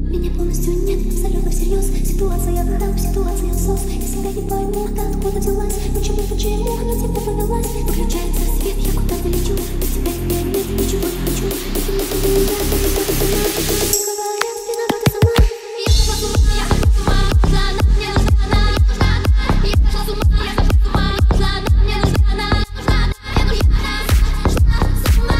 Меня полностью нет, абсолютно всерьез. Ситуация враг, ситуация сос. Я себя не пойму, ты откуда взялась. Почему, на тебя повелась? Выключается свет, я куда-то лечу. Без тебя меня нет, ничего не хочу. Это не ты, я, ты не сама. Мне говорят, виновата сама. Я сошла с ума, я сошла с ума. Нужна она, мне нужна она, я нужна она. Я сошла с ума, я сошла с ума. Нужна она, мне нужна она, нужна она. Я нужна она, сошла с ума.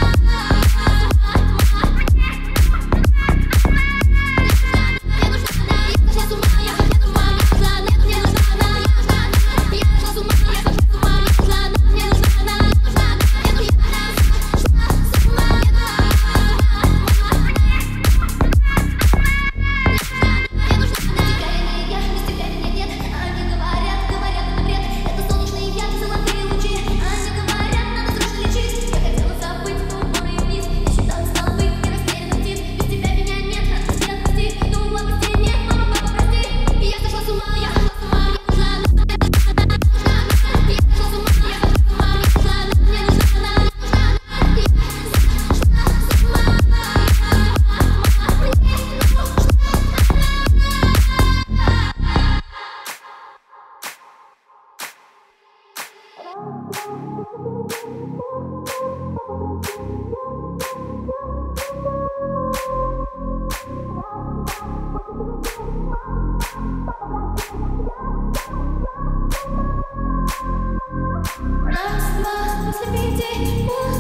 Раз, два, после 5.